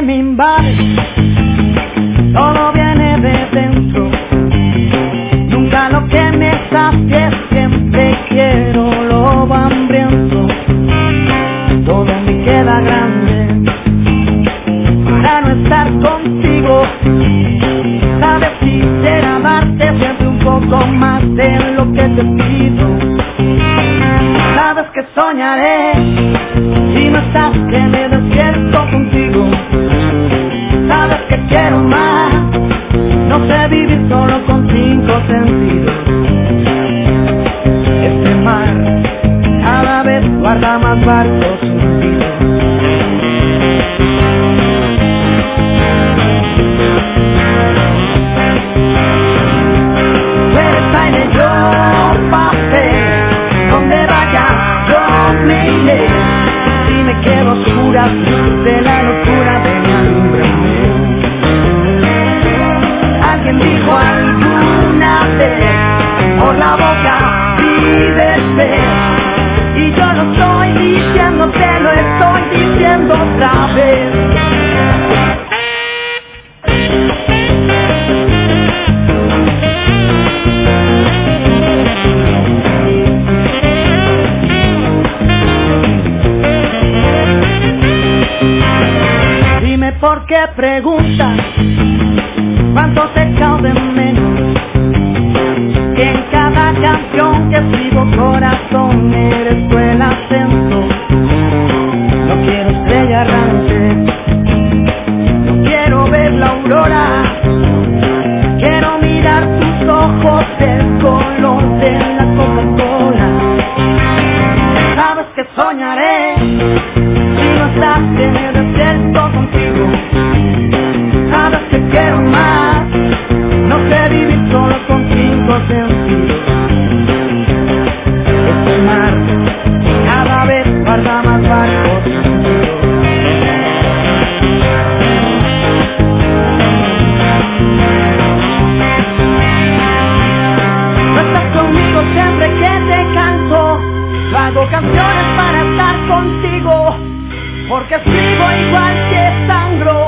me invade, todo viene de dentro. Nunca lo que me sacie, siempre quiero lobo hambriento. Todo me queda grande para no estar contigo. Sabes, quisiera darte siempre un poco más de lo que te pido. Sabes que soñaré si no estás, que me despierto contigo. Sabes que quiero más, no sé vivir solo con 5 sentidos. Este mar cada vez guarda más barcos hundidos. Tú eres aire, yo papel, donde vaya yo me iré. Si me quedo oscura, luz de la locura de mi alumbrame. Alguien dijo alguna vez, por la boca vives ser. Y yo lo estoy diciendo, te lo estoy diciendo otra vez. Dime por qué preguntas, cuánto te echas de menos. Que en cada canción que escribo, corazón, eres tú el acento. No quiero estrella errante, no quiero ver la aurora. Quiero mirar tus ojos del color de la Coca-Cola. Sabes que soñaré si no estás, que me despierto contigo. Sabes que quiero más, no sé vivir solo con 5 sentidos. Este mar cada vez guarda más barcos hundidos. No estás conmigo siempre que te canto. Yo hago canciones para estar contigo, porque escribo igual que sangro.